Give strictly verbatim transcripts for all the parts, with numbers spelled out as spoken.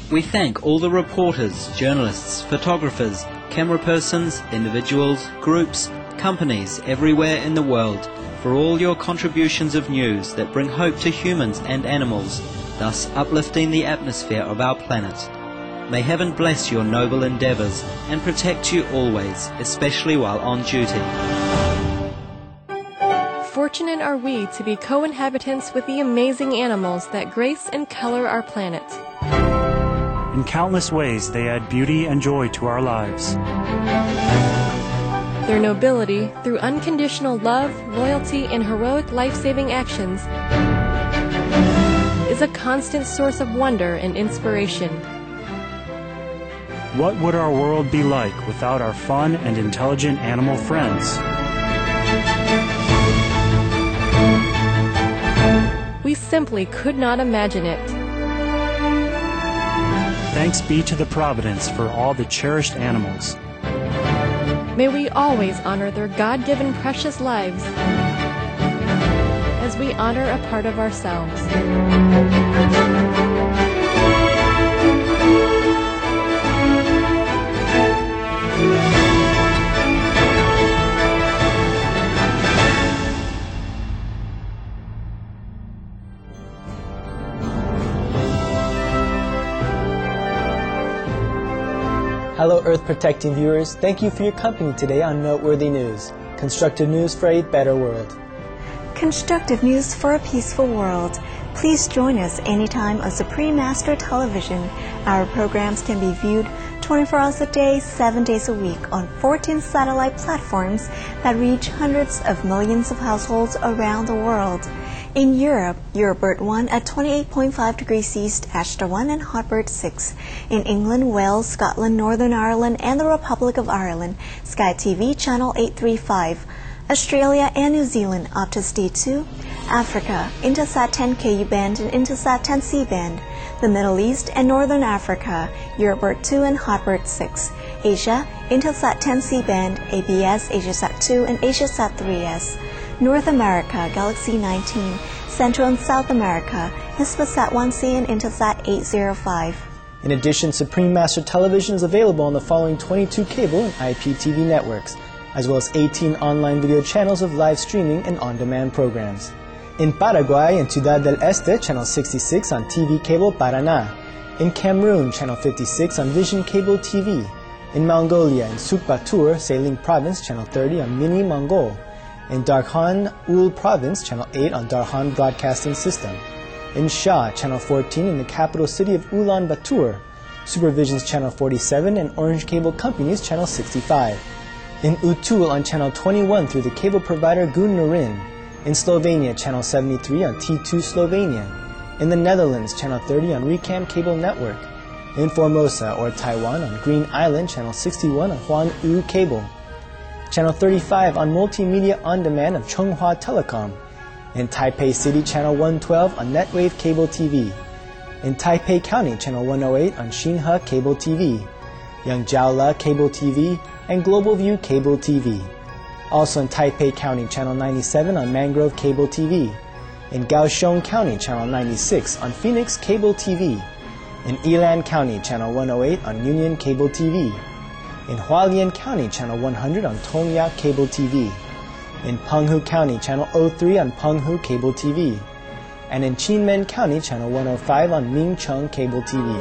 We thank all the reporters, journalists, photographers, camera persons, individuals, groups, companies everywhere in the world for all your contributions of news that bring hope to humans and animals, thus uplifting the atmosphere of our planet. May heaven bless your noble endeavors and protect you always, especially while on duty. Fortunate are we to be co-inhabitants with the amazing animals that grace and color our planet. In countless ways, they add beauty and joy to our lives. Their nobility, through unconditional love, loyalty, and heroic life-saving actions, is a constant source of wonder and inspiration. What would our world be like without our fun and intelligent animal friends? We simply could not imagine it. Thanks be to the Providence for all the cherished animals. May we always honor their God-given precious lives as we honor a part of ourselves. Hello Earth Protecting viewers, thank you for your company today on Noteworthy News. Constructive news for a better world. Constructive news for a peaceful world. Please join us anytime on Supreme Master Television. Our programs can be viewed twenty-four hours a day, seven days a week on fourteen satellite platforms that reach hundreds of millions of households around the world. In Europe, Eurobird one at twenty-eight point five degrees east, Ashtar one and Hotbird six. In England, Wales, Scotland, Northern Ireland, and the Republic of Ireland, Sky T V channel eight thirty-five. Australia and New Zealand, Optus D two. Africa, Intelsat ten K U band and Intelsat ten C band. The Middle East and Northern Africa, Eurobird two and Hotbird six. Asia, Intelsat ten C band, A B S, AsiaSat two, and AsiaSat three S. North America, Galaxy nineteen, Central and South America, Hispasat one C and Intelsat eight oh five. In addition, Supreme Master Television is available on the following twenty-two cable and I P T V networks, as well as eighteen online video channels of live streaming and on-demand programs. In Paraguay and Ciudad del Este, channel sixty-six on T V Cable Paraná. In Cameroon, channel fifty-six on Vision Cable T V. In Mongolia, in Sukbatur, Sailing Province, channel thirty on Mini Mongol. In Darkhan Ul Province, channel eight on Darhan Broadcasting System. In Shah, channel fourteen in the capital city of Ulaanbaatar, Supervision's channel forty-seven and Orange Cable Company's channel sixty-five. In Utul on channel twenty-one through the cable provider Gunnurin. In Slovenia, channel seventy-three on T two Slovenian. In the Netherlands, channel thirty on Recam Cable Network. In Formosa or Taiwan on Green Island, channel sixty-one on Huan U Cable. Channel thirty-five on Multimedia On Demand of Chunghwa Telecom. In Taipei City, channel one twelve on Netwave Cable T V. In Taipei County, channel one oh eight on Xinhe Cable T V. Yangjiaola Cable T V and Global View Cable T V. Also in Taipei County, channel ninety-seven on Mangrove Cable T V. In Kaohsiung County, channel ninety-six on Phoenix Cable T V. In Yilan County, channel one oh eight on Union Cable T V. In Hualien County, channel one hundred on Tongya Cable T V. In Penghu County, channel oh three on Penghu Cable T V. And in Qinmen County, channel one oh five on Mingcheng Cable T V.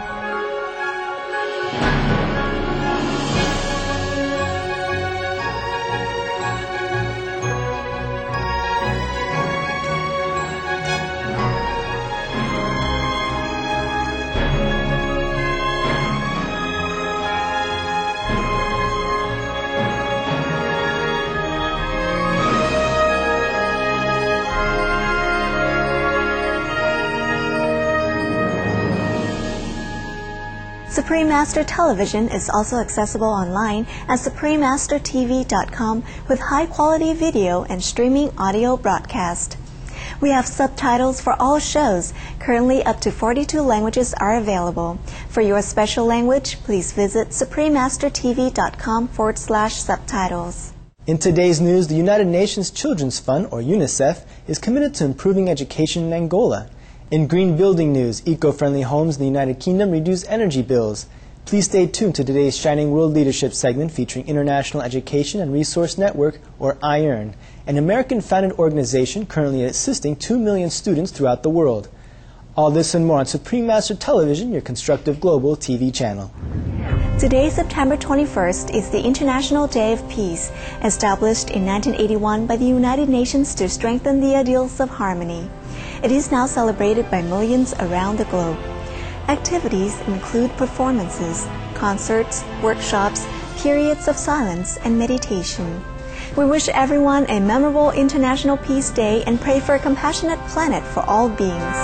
Supreme Master Television is also accessible online at supreme master t v dot com with high-quality video and streaming audio broadcast. We have subtitles for all shows. Currently, up to forty-two languages are available. For your special language, please visit supreme master t v dot com forward slash subtitles. In today's news, the United Nations Children's Fund, or UNICEF, is committed to improving education in Angola. In green building news, eco-friendly homes in the United Kingdom reduce energy bills. Please stay tuned to today's Shining World Leadership segment featuring International Education and Resource Network, or I E A R N, an American-founded organization currently assisting two million students throughout the world. All this and more on Supreme Master Television, your constructive global T V channel. Today, September twenty-first, is the International Day of Peace, established in nineteen eighty-one by the United Nations to strengthen the ideals of harmony. It is now celebrated by millions around the globe. Activities include performances, concerts, workshops, periods of silence, and meditation. We wish everyone a memorable International Peace Day and pray for a compassionate planet for all beings.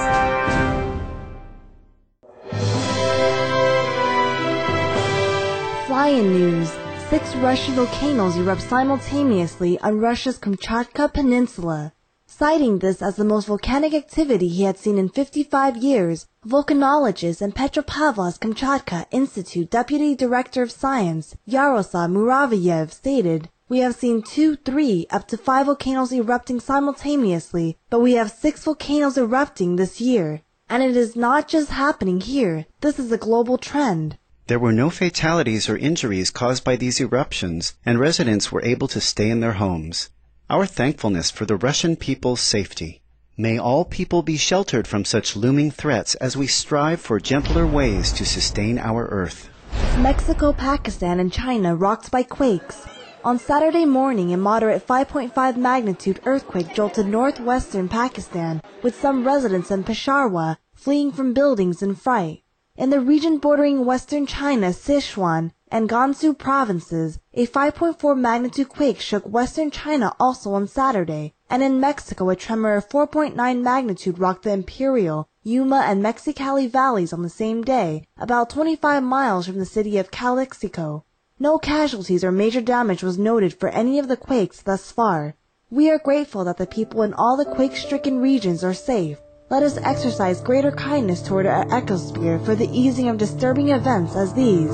Fly-in news. Six Russian volcanoes erupt simultaneously on Russia's Kamchatka Peninsula. Citing this as the most volcanic activity he had seen in fifty-five years, volcanologist and Petropavlovsk-Kamchatka Institute Deputy Director of Science, Yaroslav Muravyev, stated, "We have seen two, three, up to five volcanoes erupting simultaneously, but we have six volcanoes erupting this year. And it is not just happening here. This is a global trend." There were no fatalities or injuries caused by these eruptions, and residents were able to stay in their homes. Our thankfulness for the Russian people's safety. May all people be sheltered from such looming threats as we strive for gentler ways to sustain our Earth. Mexico, Pakistan, and China rocked by quakes. On Saturday morning, a moderate five point five magnitude earthquake jolted northwestern Pakistan, with some residents in Peshawar fleeing from buildings in fright. In the region bordering western China, Sichuan, and Gansu provinces, a five point four magnitude quake shook western China also on Saturday, and in Mexico a tremor of four point nine magnitude rocked the Imperial, Yuma, and Mexicali valleys on the same day, about twenty-five miles from the city of Calexico. No casualties or major damage was noted for any of the quakes thus far. We are grateful that the people in all the quake-stricken regions are safe. Let us exercise greater kindness toward our ecosphere for the easing of disturbing events as these.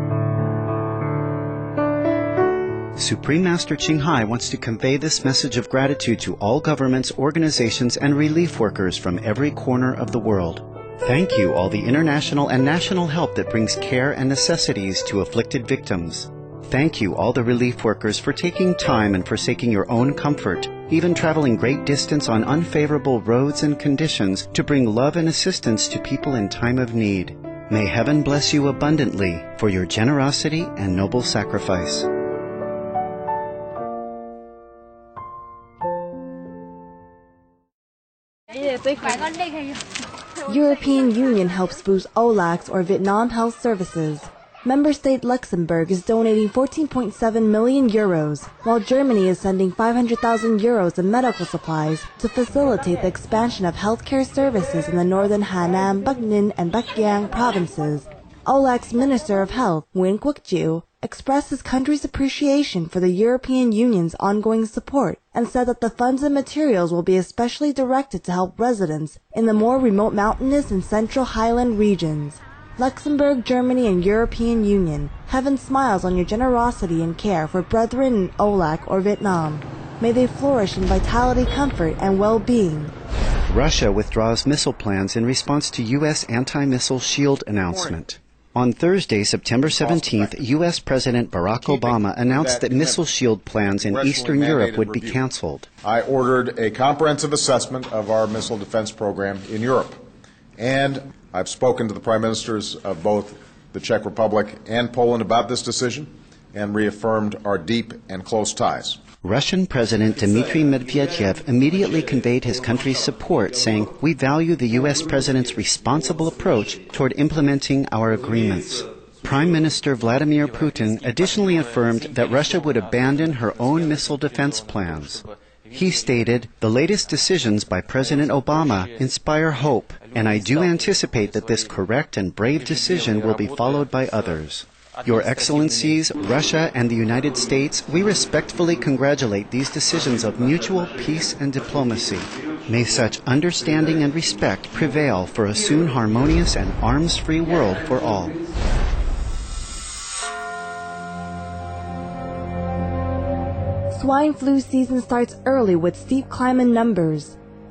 Supreme Master Ching Hai wants to convey this message of gratitude to all governments, organizations, and relief workers from every corner of the world. Thank you all the international and national help that brings care and necessities to afflicted victims. Thank you all the relief workers for taking time and forsaking your own comfort, even traveling great distance on unfavorable roads and conditions to bring love and assistance to people in time of need. May heaven bless you abundantly for your generosity and noble sacrifice. European Union helps boost O L A C's or Vietnam Health Services. Member state Luxembourg is donating fourteen point seven million euros, while Germany is sending five hundred thousand euros in medical supplies to facilitate the expansion of healthcare services in the northern Hanam, Bắc Ninh, and Bắc Giang provinces. O L A C's Minister of Health, Nguyen Quoc Chiu, expressed his country's appreciation for the European Union's ongoing support and said that the funds and materials will be especially directed to help residents in the more remote mountainous and central highland regions. Luxembourg, Germany, and European Union, heaven smiles on your generosity and care for brethren in O L A C or Vietnam. May they flourish in vitality, comfort, and well-being. Russia withdraws missile plans in response to U S anti-missile shield announcement. On Thursday, September seventeenth, U S President Barack Obama announced that missile shield plans in Eastern Europe would be canceled. I ordered a comprehensive assessment of our missile defense program in Europe. And I've spoken to the Prime Ministers of both the Czech Republic and Poland about this decision and reaffirmed our deep and close ties. Russian President Dmitry Medvedev immediately conveyed his country's support, saying, "We value the U S President's responsible approach toward implementing our agreements." Prime Minister Vladimir Putin additionally affirmed that Russia would abandon her own missile defense plans. He stated, "The latest decisions by President Obama inspire hope, and I do anticipate that this correct and brave decision will be followed by others. Your Excellencies, Russia and the United States, we respectfully congratulate these decisions of mutual peace and diplomacy. May such understanding and respect prevail for a soon harmonious and arms-free world for all." Swine flu season starts early with steep climb in numbers.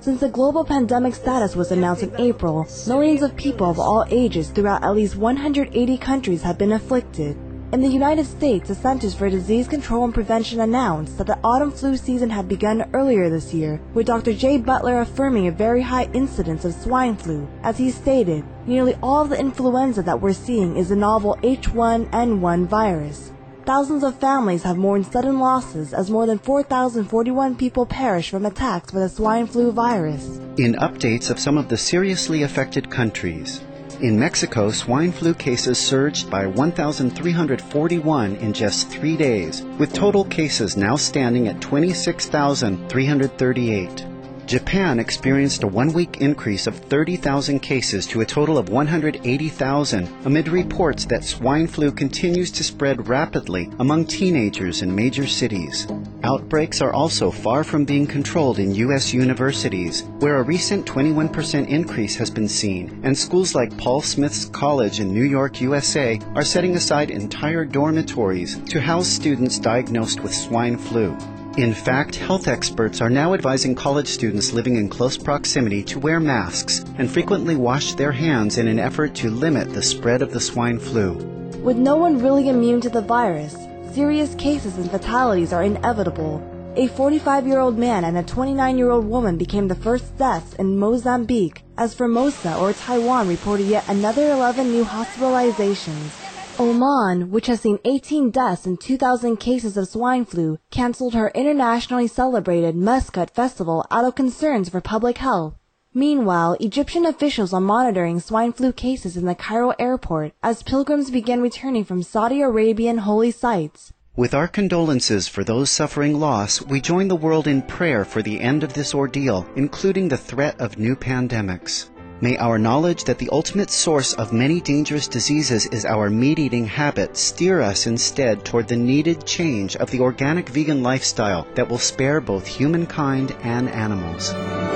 Since the global pandemic status was announced in April, millions of people of all ages throughout at least one hundred eighty countries have been afflicted. In the United States, the Centers for Disease Control and Prevention announced that the autumn flu season had begun earlier this year, with Doctor Jay Butler affirming a very high incidence of swine flu. As he stated, nearly all of the influenza that we're seeing is the novel H one N one virus. Thousands of families have mourned sudden losses as more than four thousand forty-one people perished from attacks by the swine flu virus. In updates of some of the seriously affected countries, in Mexico, swine flu cases surged by one thousand three hundred forty-one in just three days, with total cases now standing at twenty-six thousand three hundred thirty-eight. Japan experienced a one-week increase of thirty thousand cases to a total of one hundred eighty thousand, amid reports that swine flu continues to spread rapidly among teenagers in major cities. Outbreaks are also far from being controlled in U S universities, where a recent twenty-one percent increase has been seen, and schools like Paul Smith's College in New York, U S A, are setting aside entire dormitories to house students diagnosed with swine flu. In fact, health experts are now advising college students living in close proximity to wear masks and frequently wash their hands in an effort to limit the spread of the swine flu. With no one really immune to the virus, serious cases and fatalities are inevitable. A forty-five-year-old man and a twenty-nine-year-old woman became the first deaths in Mozambique, as Formosa or Taiwan reported yet another eleven new hospitalizations. Oman, which has seen eighteen deaths and two thousand cases of swine flu, canceled her internationally celebrated Muscat Festival out of concerns for public health. Meanwhile, Egyptian officials are monitoring swine flu cases in the Cairo airport as pilgrims begin returning from Saudi Arabian holy sites. With our condolences for those suffering loss, we join the world in prayer for the end of this ordeal, including the threat of new pandemics. May our knowledge that the ultimate source of many dangerous diseases is our meat-eating habit steer us instead toward the needed change of the organic vegan lifestyle that will spare both humankind and animals.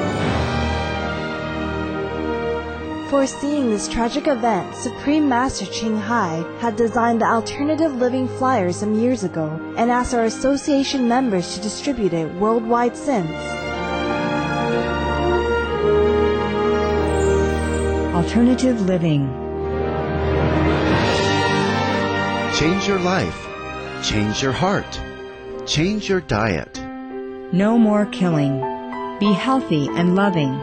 Foreseeing this tragic event, Supreme Master Ching Hai had designed the Alternative Living Flyer some years ago and asked our association members to distribute it worldwide since. Alternative living. Change your life. Change your heart. Change your diet. No more killing. Be healthy and loving.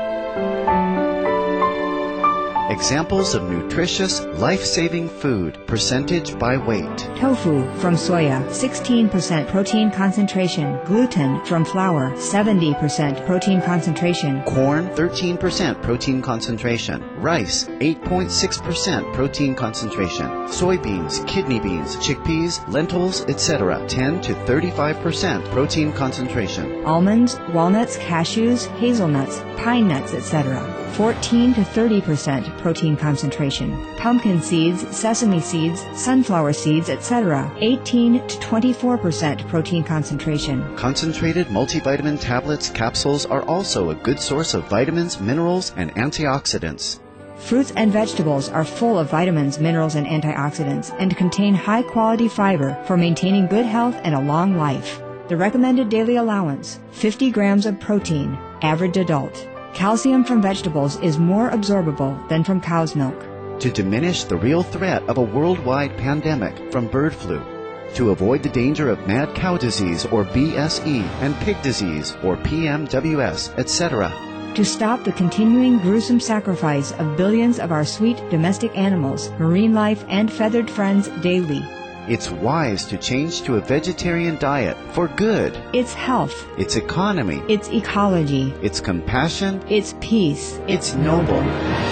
Examples of nutritious, life-saving food, percentage by weight. Tofu from soya, sixteen percent protein concentration. Gluten from flour, seventy percent protein concentration. Corn, thirteen percent protein concentration. Rice, eight point six percent protein concentration. Soybeans, kidney beans, chickpeas, lentils, et cetera, ten to thirty-five percent protein concentration. Almonds, walnuts, cashews, hazelnuts, pine nuts, et cetera, fourteen to thirty percent protein concentration. Pumpkin seeds, sesame seeds, sunflower seeds, et cetera, eighteen to twenty-four percent protein concentration. Concentrated multivitamin tablets, capsules are also a good source of vitamins, minerals, and antioxidants. Fruits and vegetables are full of vitamins, minerals, and antioxidants and contain high-quality fiber for maintaining good health and a long life. The recommended daily allowance, fifty grams of protein, average adult. Calcium from vegetables is more absorbable than from cow's milk. To diminish the real threat of a worldwide pandemic from bird flu, to avoid the danger of mad cow disease or B S E and pig disease or P M W S, et cetera, to stop the continuing gruesome sacrifice of billions of our sweet domestic animals, marine life, and feathered friends daily. It's wise to change to a vegetarian diet for good. It's health. It's economy. It's ecology. It's compassion. It's peace. It's noble.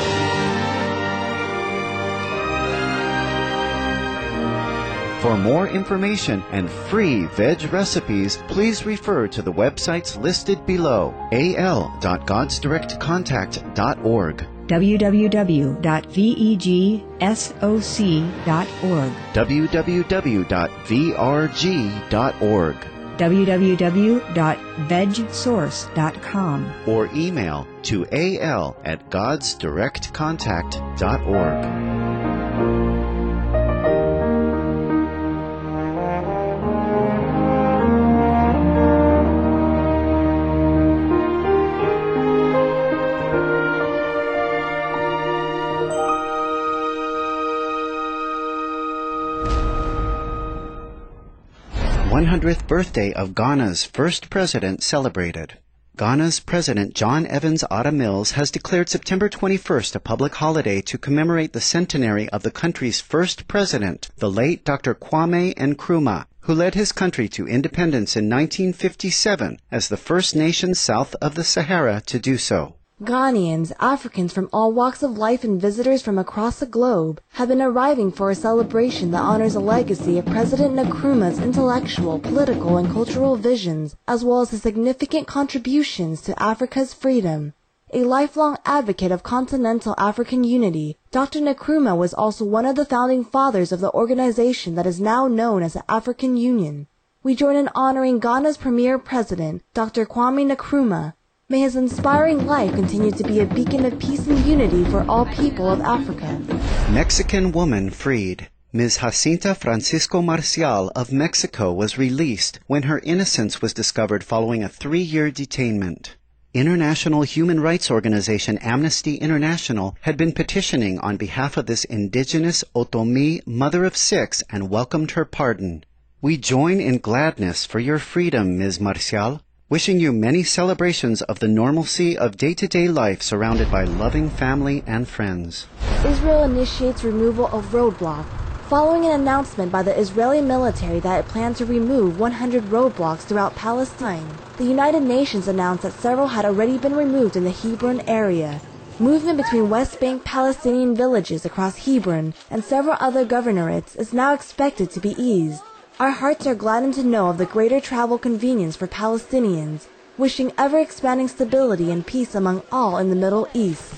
For more information and free veg recipes, please refer to the websites listed below, a l dot gods direct contact dot org. w w w dot veg soc dot org. w w w dot v r g dot org. w w w dot veg source dot com. Or email to a l at gods direct contact dot org. hundredth birthday of Ghana's first president celebrated. Ghana's President John Evans Atta Mills has declared September twenty-first a public holiday to commemorate the centenary of the country's first president, the late Doctor Kwame Nkrumah, who led his country to independence in nineteen fifty-seven as the first nation south of the Sahara to do so. Ghanaians, Africans from all walks of life and visitors from across the globe have been arriving for a celebration that honors the legacy of President Nkrumah's intellectual, political, and cultural visions, as well as his significant contributions to Africa's freedom. A lifelong advocate of continental African unity, Doctor Nkrumah was also one of the founding fathers of the organization that is now known as the African Union. We join in honoring Ghana's premier president, Doctor Kwame Nkrumah. May his inspiring life continue to be a beacon of peace and unity for all people of Africa. Mexican woman freed. Miz Jacinta Francisco Marcial of Mexico was released when her innocence was discovered following a three-year detainment. International human rights organization Amnesty International had been petitioning on behalf of this indigenous Otomi mother of six and welcomed her pardon. We join in gladness for your freedom, Miz Marcial. Wishing you many celebrations of the normalcy of day-to-day life surrounded by loving family and friends. Israel initiates removal of roadblock. Following an announcement by the Israeli military that it planned to remove one hundred roadblocks throughout Palestine, the United Nations announced that several had already been removed in the Hebron area. Movement between West Bank Palestinian villages across Hebron and several other governorates is now expected to be eased. Our hearts are gladdened to know of the greater travel convenience for Palestinians, wishing ever-expanding stability and peace among all in the Middle East.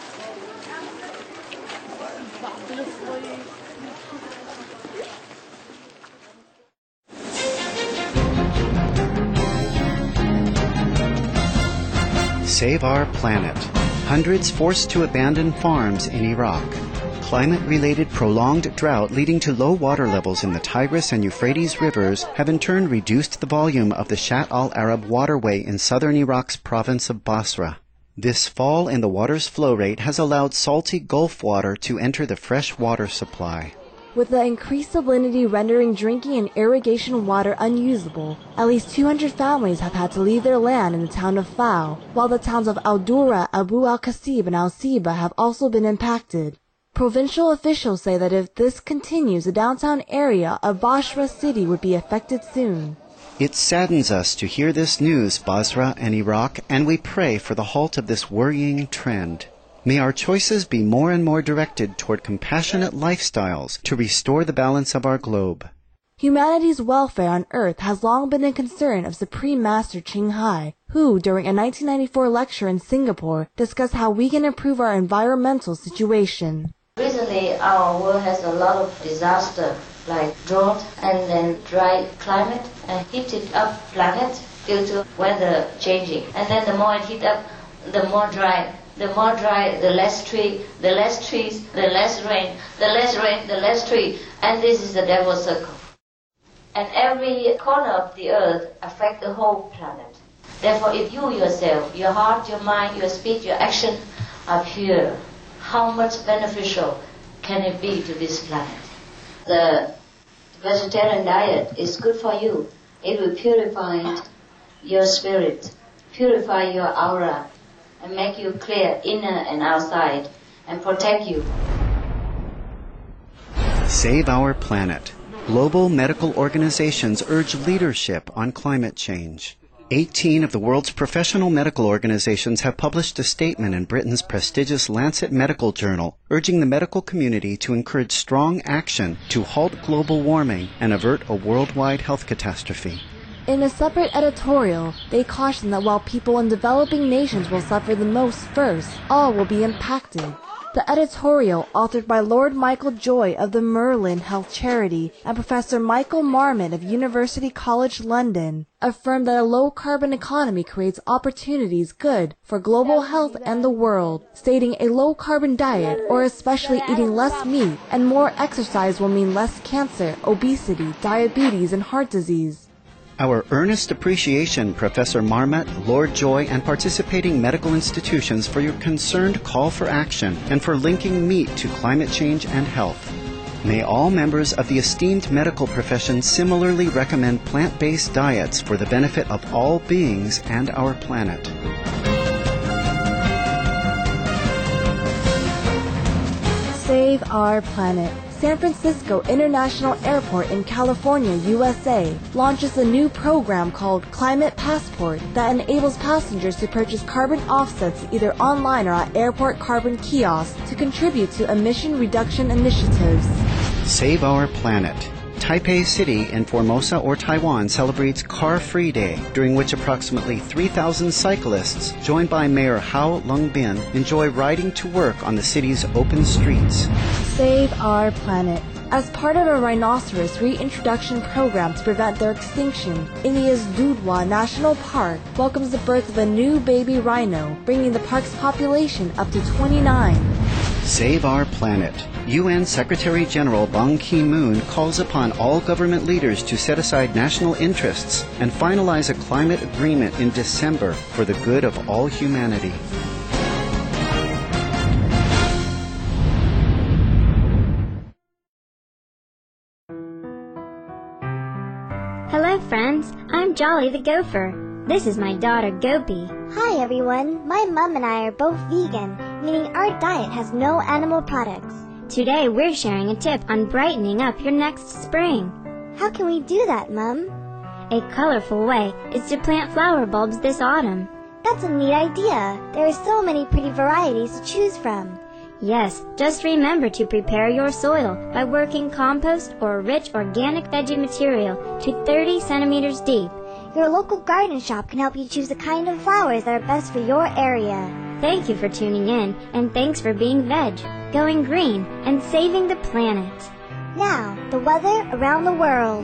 Save our planet. Hundreds forced to abandon farms in Iraq. Climate-related prolonged drought leading to low water levels in the Tigris and Euphrates rivers have in turn reduced the volume of the Shatt al-Arab waterway in southern Iraq's province of Basra. This fall in the water's flow rate has allowed salty Gulf water to enter the fresh water supply. With the increased salinity rendering drinking and irrigation water unusable, at least two hundred families have had to leave their land in the town of Fao, while the towns of Al-Dura, Abu al-Kasib, and Al-Siba have also been impacted. Provincial officials say that if this continues, the downtown area of Basra city would be affected soon. It saddens us to hear this news, Basra and Iraq, and we pray for the halt of this worrying trend. May our choices be more and more directed toward compassionate lifestyles to restore the balance of our globe. Humanity's welfare on Earth has long been a concern of Supreme Master Ching Hai, who, during a nineteen ninety-four lecture in Singapore, discussed how we can improve our environmental situation. Recently, our world has a lot of disaster like drought and then dry climate and heated up planet due to weather changing. And then the more it heat up, the more dry. The more dry, the less tree, the less trees, the less rain, the less rain, the less tree. And this is the devil's circle. And every corner of the earth affects the whole planet. Therefore, if you yourself, your heart, your mind, your speech, your action are pure, how much beneficial can it be to this planet? The vegetarian diet is good for you. It will purify your spirit, purify your aura, and make you clear inner and outside, and protect you. Save our planet. Global medical organizations urge leadership on climate change. eighteen of the world's professional medical organizations have published a statement in Britain's prestigious Lancet Medical Journal urging the medical community to encourage strong action to halt global warming and avert a worldwide health catastrophe. In a separate editorial, they caution that while people in developing nations will suffer the most first, all will be impacted. The editorial, authored by Lord Michael Joy of the Merlin Health Charity and Professor Michael Marmot of University College London, affirmed that a low-carbon economy creates opportunities good for global health and the world, stating a low-carbon diet, or especially eating less meat and more exercise, will mean less cancer, obesity, diabetes, and heart disease. Our earnest appreciation, Professor Marmot, Lord Joy, and participating medical institutions for your concerned call for action and for linking meat to climate change and health. May all members of the esteemed medical profession similarly recommend plant-based diets for the benefit of all beings and our planet. Save our planet. San Francisco International Airport in California, U S A, launches a new program called Climate Passport that enables passengers to purchase carbon offsets either online or at airport carbon kiosks to contribute to emission reduction initiatives. Save our planet. Taipei City in Formosa or Taiwan celebrates Car Free Day, during which approximately three thousand cyclists, joined by Mayor Hao Longbin, enjoy riding to work on the city's open streets. Save our planet. As part of a rhinoceros reintroduction program to prevent their extinction, India's Dudhwa National Park welcomes the birth of a new baby rhino, bringing the park's population up to twenty-nine. Save our planet. U N Secretary-General Ban Ki-moon calls upon all government leaders to set aside national interests and finalize a climate agreement in December for the good of all humanity. Hello friends, I'm Jolly the Gopher. This is my daughter Gopi. Hi everyone, my mom and I are both vegan, meaning our diet has no animal products. Today we're sharing a tip on brightening up your next spring. How can we do that, Mom? A colorful way is to plant flower bulbs this autumn. That's a neat idea. There are so many pretty varieties to choose from. Yes, just remember to prepare your soil by working compost or rich organic veggie material to thirty centimeters deep. Your local garden shop can help you choose the kind of flowers that are best for your area. Thank you for tuning in, and thanks for being veg, going green, and saving the planet. Now, the weather around the world.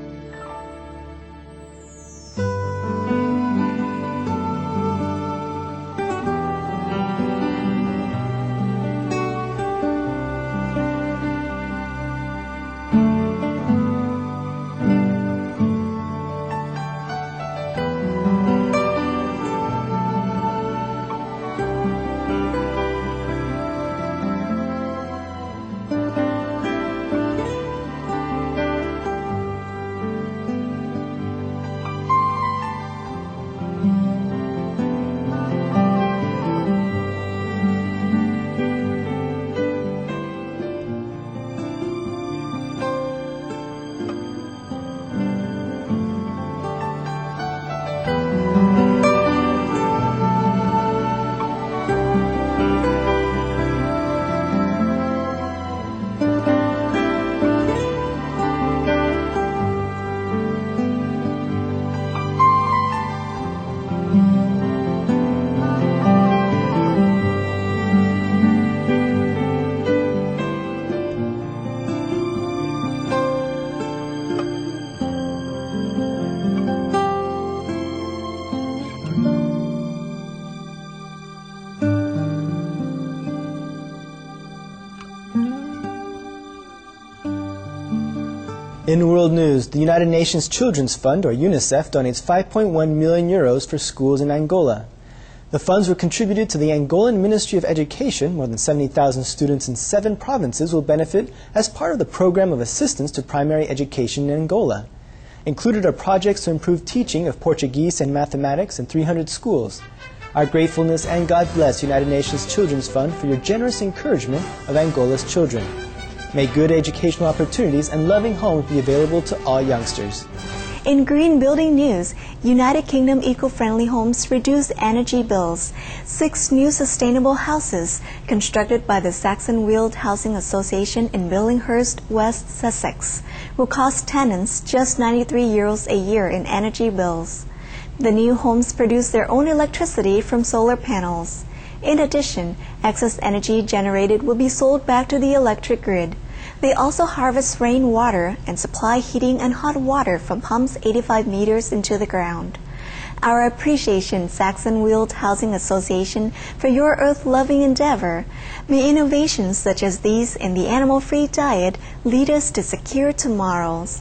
In world news, the United Nations Children's Fund, or UNICEF, donates five point one million euros for schools in Angola. The funds were contributed to the Angolan Ministry of Education. More than seventy thousand students in seven provinces will benefit as part of the Program of Assistance to Primary Education in Angola. Included are projects to improve teaching of Portuguese and mathematics in three hundred schools. Our gratefulness and God bless United Nations Children's Fund for your generous encouragement of Angola's children. May good educational opportunities and loving homes be available to all youngsters. In green building news, United Kingdom eco-friendly homes reduce energy bills. Six new sustainable houses constructed by the Saxon Weald Housing Association in Billinghurst, West Sussex, will cost tenants just ninety-three euros a year in energy bills. The new homes produce their own electricity from solar panels. In addition, excess energy generated will be sold back to the electric grid. They also harvest rainwater and supply heating and hot water from pumps eighty-five meters into the ground. Our appreciation, Saxon Weald Housing Association, for your earth-loving endeavor. May innovations such as these in the animal-free diet lead us to secure tomorrows.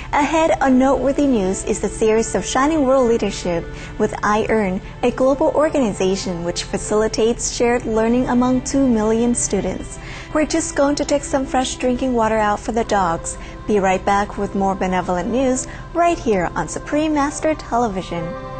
Ahead on Noteworthy News is the series of Shining World Leadership with iEarn, a global organization which facilitates shared learning among two million students. We're just going to take some fresh drinking water out for the dogs. Be right back with more benevolent news right here on Supreme Master Television.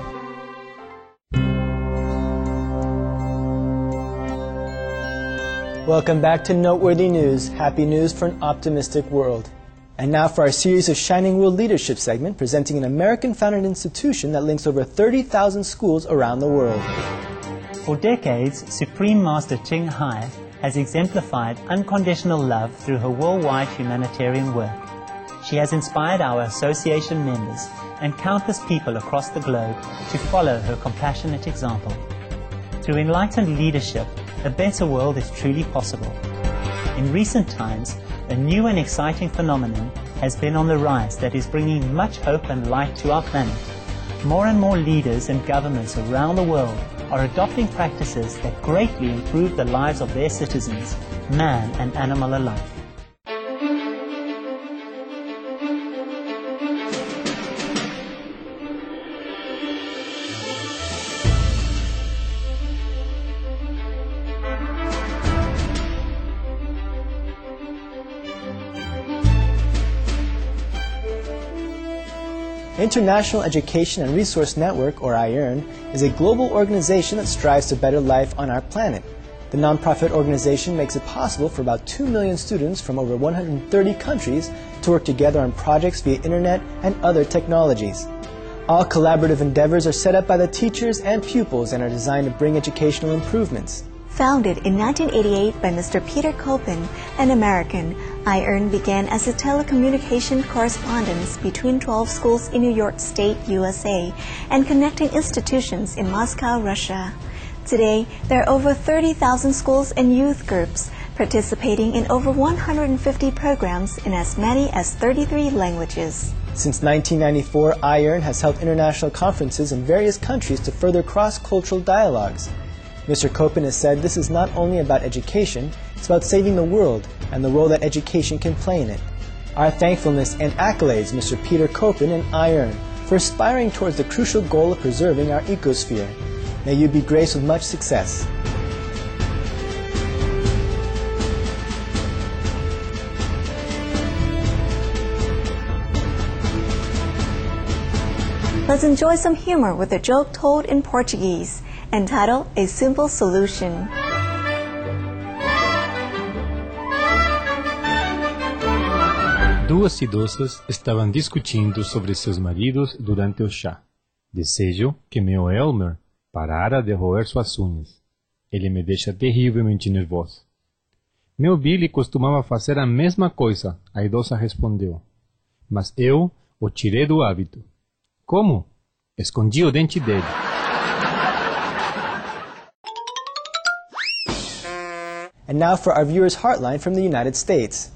Welcome back to Noteworthy News, happy news for an optimistic world. And now for our series of Shining World Leadership segment, presenting an American-founded institution that links over thirty thousand schools around the world. For decades, Supreme Master Ching Hai has exemplified unconditional love through her worldwide humanitarian work. She has inspired our association members and countless people across the globe to follow her compassionate example. Through enlightened leadership, a better world is truly possible. In recent times, a new and exciting phenomenon has been on the rise that is bringing much hope and light to our planet. More and more leaders and governments around the world are adopting practices that greatly improve the lives of their citizens, man and animal alike. International Education and Resource Network, or iEarn, is a global organization that strives to better life on our planet. The nonprofit organization makes it possible for about two million students from over one hundred thirty countries to work together on projects via internet and other technologies. All collaborative endeavors are set up by the teachers and pupils and are designed to bring educational improvements. Founded in nineteen eighty-eight by Mister Peter Copen, an American, iEarn began as a telecommunication correspondence between twelve schools in New York State, U S A, and connecting institutions in Moscow, Russia. Today, there are over thirty thousand schools and youth groups participating in over one hundred fifty programs in as many as thirty-three languages. Since nineteen ninety-four, iEarn has held international conferences in various countries to further cross-cultural dialogues. Mister Copen has said this is not only about education, it's about saving the world and the role that education can play in it. Our thankfulness and accolades, Mister Peter Copen and iEarn, for aspiring towards the crucial goal of preserving our ecosphere. May you be graced with much success. Let's enjoy some humor with a joke told in Portuguese, entitled A Simple Solution. Duas idosas estavam discutindo sobre seus maridos durante o chá. Desejo que meu Elmer parara de roer suas unhas. Ele me deixa terrivelmente nervoso. Meu Billy costumava fazer a mesma coisa, a idosa respondeu. Mas eu o tirei do hábito. Como? Escondi o dente dele. And now for our viewers' Heartline from the United States.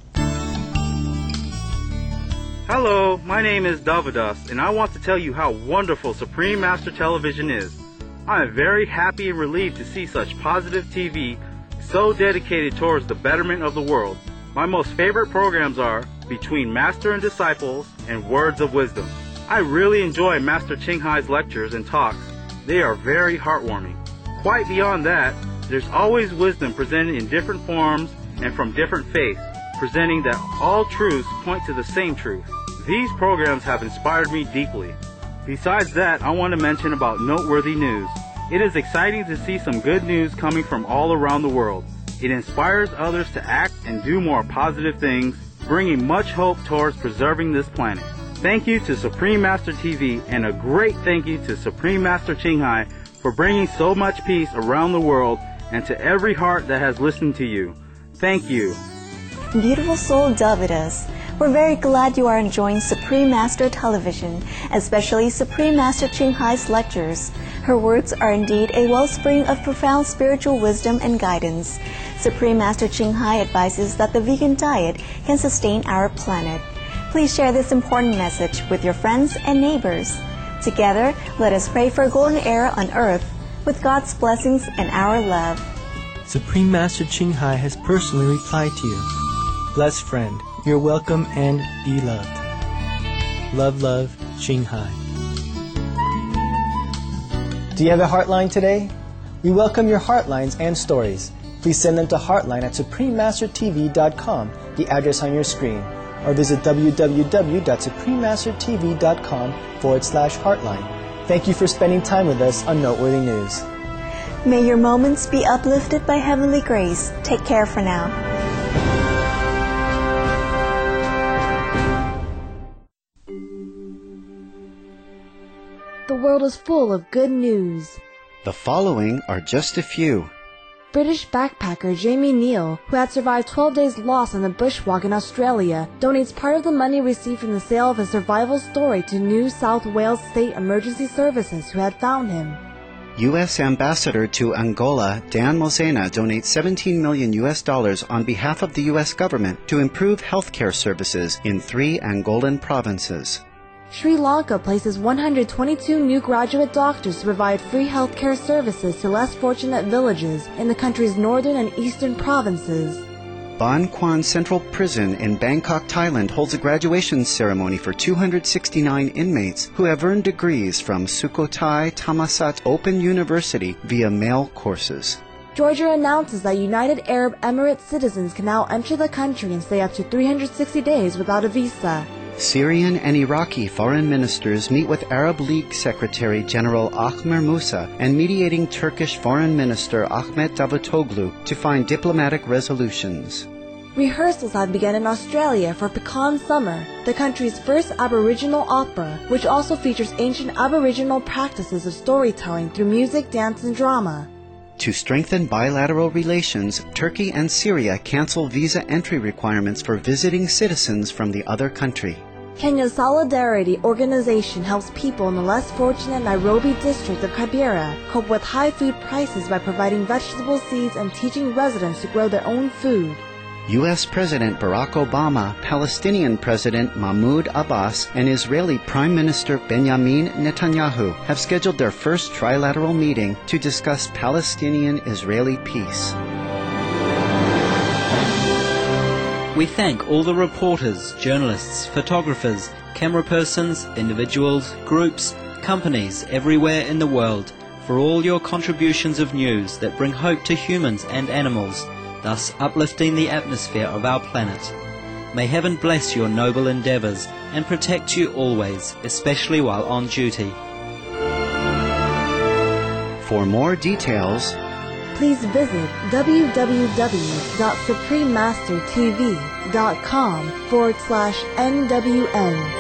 Hello, my name is Davidas, and I want to tell you how wonderful Supreme Master Television is. I am very happy and relieved to see such positive T V so dedicated towards the betterment of the world. My most favorite programs are Between Master and Disciples and Words of Wisdom. I really enjoy Master Ching Hai's lectures and talks. They are very heartwarming. Quite beyond that, there's always wisdom presented in different forms and from different faiths, presenting that all truths point to the same truth. These programs have inspired me deeply. Besides that, I want to mention about Noteworthy News. It is exciting to see some good news coming from all around the world. It inspires others to act and do more positive things, bringing much hope towards preserving this planet. Thank you to Supreme Master T V, and a great thank you to Supreme Master Ching Hai for bringing so much peace around the world, and to every heart that has listened to you. Thank you. Beautiful soul Davidas, we're very glad you are enjoying Supreme Master Television, especially Supreme Master Ching Hai's lectures. Her words are indeed a wellspring of profound spiritual wisdom and guidance. Supreme Master Ching Hai advises that the vegan diet can sustain our planet. Please share this important message with your friends and neighbors. Together, let us pray for a golden era on earth with God's blessings and our love. Supreme Master Ching Hai has personally replied to you. Blessed friend, you're welcome and be loved. Love, love, Shanghai. Do you have a Heartline today? We welcome your Heartlines and stories. Please send them to Heartline at supreme master t v dot com, the address on your screen, or visit w w w dot supreme master t v dot com forward slash Heartline. Thank you for spending time with us on Noteworthy News. May your moments be uplifted by heavenly grace. Take care for now. The world is full of good news. The following are just a few. British backpacker Jamie Neal, who had survived twelve days lost in the bushwalk in Australia, donates part of the money received from the sale of his survival story to New South Wales State Emergency Services, who had found him. U S Ambassador to Angola, Dan Mosena, donates seventeen million U S dollars on behalf of the U S government to improve healthcare services in three Angolan provinces. Sri Lanka places one hundred twenty-two new graduate doctors to provide free healthcare services to less fortunate villages in the country's northern and eastern provinces. Ban Kwan Central Prison in Bangkok, Thailand holds a graduation ceremony for two hundred sixty-nine inmates who have earned degrees from Sukhothai Thammasat Open University via mail courses. Georgia announces that United Arab Emirates citizens can now enter the country and stay up to three hundred sixty days without a visa. Syrian and Iraqi foreign ministers meet with Arab League Secretary General Ahmed Musa and mediating Turkish Foreign Minister Ahmet Davutoglu to find diplomatic resolutions. Rehearsals have begun in Australia for Pecan Summer, the country's first Aboriginal opera, which also features ancient Aboriginal practices of storytelling through music, dance, and drama. To strengthen bilateral relations, Turkey and Syria cancel visa entry requirements for visiting citizens from the other country. Kenya's Solidarity Organization helps people in the less fortunate Nairobi district of Kibera cope with high food prices by providing vegetable seeds and teaching residents to grow their own food. U S President Barack Obama, Palestinian President Mahmoud Abbas, and Israeli Prime Minister Benjamin Netanyahu have scheduled their first trilateral meeting to discuss Palestinian-Israeli peace. We thank all the reporters, journalists, photographers, camera persons, individuals, groups, companies everywhere in the world for all your contributions of news that bring hope to humans and animals, thus uplifting the atmosphere of our planet. May heaven bless your noble endeavors and protect you always, especially while on duty. For more details, please visit w w w dot supreme master t v dot com forward slash N W N.